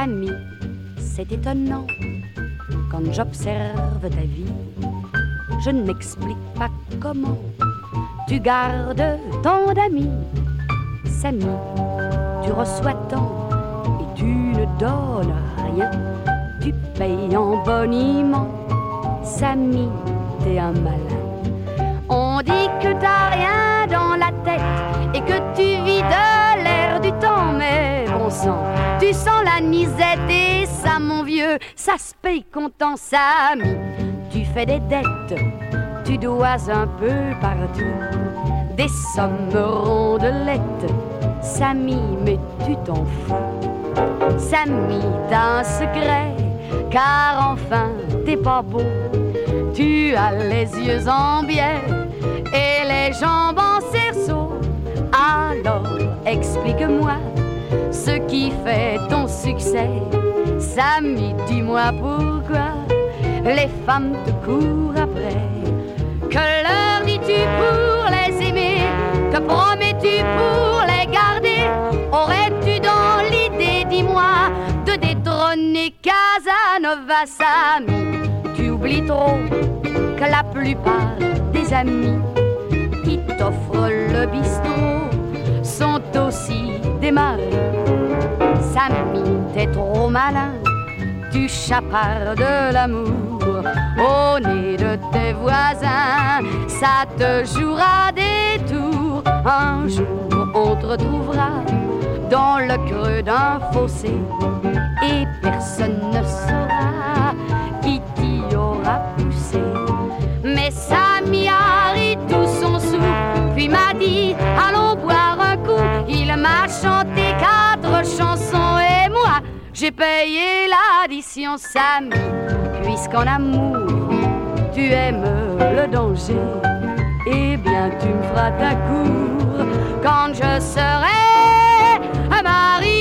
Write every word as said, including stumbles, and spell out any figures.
Samy, c'est étonnant, quand j'observe ta vie, je ne m'explique pas comment tu gardes tant d'amis. Samy, tu reçois tant et tu ne donnes rien, tu payes en boniment. Samy, t'es un malin. On dit que t'as rien dans la tête et que tu vis de l'air du temps, mais bon sang, tu sens la nisette et ça, mon vieux, ça se paye content. Samy, tu fais des dettes, tu dois un peu partout, des sommes rondelettes. Samy, mais tu t'en fous. Samy, t'as un secret, car enfin t'es pas beau. Tu as les yeux en biais et les jambes en cerceau. Alors explique-moi ce qui fait ton succès. Samy, dis-moi pourquoi les femmes te courent après. Que leur dis-tu pour les aimer? Que promets-tu pour les garder? Aurais-tu dans l'idée, dis-moi, de détrôner Casanova? Samy, tu oublies trop que la plupart des amis qui t'offrent le bistrot sont aussi des maris. Samy, t'es trop malin, tu chapardes de l'amour au nez de tes voisins, ça te jouera des tours. Un jour on te retrouvera dans le creux d'un fossé et personne ne saura qui t'y aura poussé. Mais Samy a ri tout son sou, puis m'a dit allons boire un coup. Il m'a chanté quatre chansons et moi j'ai payé l'addition. Samy, puisqu'en amour tu aimes le danger, eh bien tu me feras ta cour quand je serai un mari.